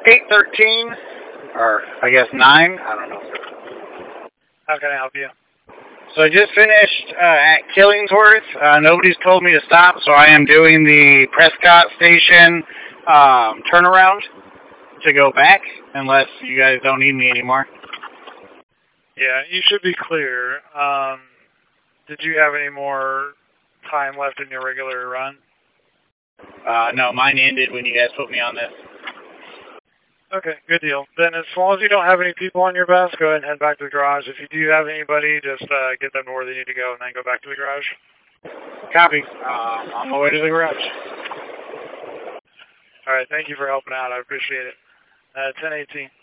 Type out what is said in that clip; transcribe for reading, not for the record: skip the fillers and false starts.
8:13, or I guess 9. I don't know. How can I help you? So I just finished at Killingsworth. Nobody's told me to stop, so I am doing the Prescott Station turnaround to go back, unless you guys don't need me anymore. Yeah, you should be clear. Did you have any more time left in your regular run? No, mine ended when you guys put me on this. Okay, good deal. Then as long as you don't have any people on your bus, go ahead and head back to the garage. If you do have anybody, just get them to where they need to go and then go back to the garage. Copy. On my way to the garage. All right, thank you for helping out. I appreciate it. 10:18.